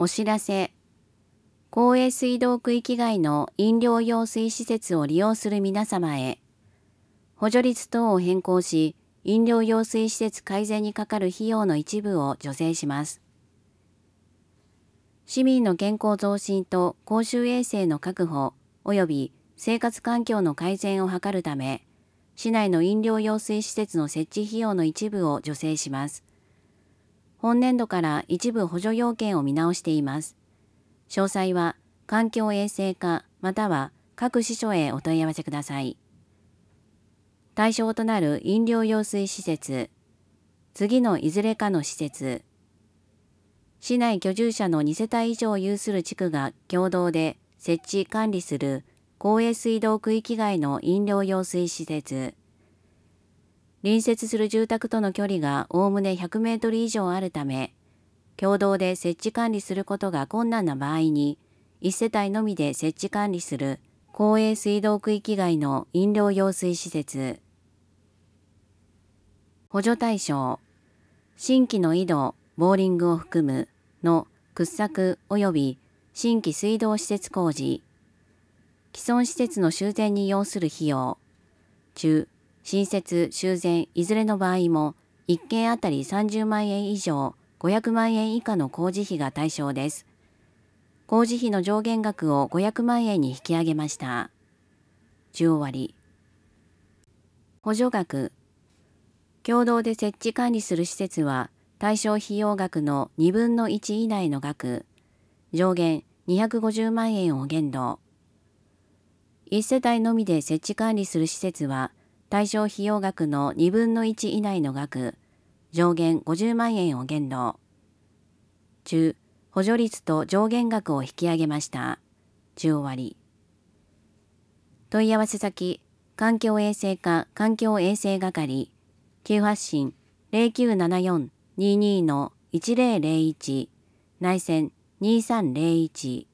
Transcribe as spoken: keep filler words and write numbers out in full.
お知らせ。公営水道区域外の飲料用水施設を利用する皆様へ、補助率等を変更し、飲料用水施設改善にかかる費用の一部を助成します。市民の健康増進と公衆衛生の確保及び生活環境の改善を図るため、市内の飲料用水施設の設置費用の一部を助成します。本年度から一部補助要件を見直しています。詳細は環境衛生課または各支所へお問い合わせください。対象となる飲料用水施設、次のいずれかの施設、市内居住者のに世帯以上を有する地区が共同で設置管理する公営水道区域外の飲料用水施設、隣接する住宅との距離がおおむねひゃくメートル以上あるため、共同で設置管理することが困難な場合に、いち世帯のみで設置管理する公営水道区域外の飲料用水施設。補助対象、新規の井戸、ボーリングを含むの掘削及び新規水道施設工事、既存施設の修繕に要する費用、中、新設・修繕いずれの場合もいっけんあたりさんじゅうまんえん以上ごひゃくまんえん以下の工事費が対象です。工事費の上限額をごひゃくまんえんに引き上げました。じゅう割。補助額。共同で設置管理する施設は対象費用額のにぶんのいち以内の額、上限にひゃくごじゅうまんえんを限度。いち世帯のみで設置管理する施設は対象費用額のにぶんのいち以内の額、上限ごじゅうまんえんを限度。中、補助率と上限額を引き上げました。じゅう割。問い合わせ先、環境衛生課環境衛生係、急発進 ゼロきゅうななよん にじゅうに のいちゼロゼロいち、内線にさんゼロいち。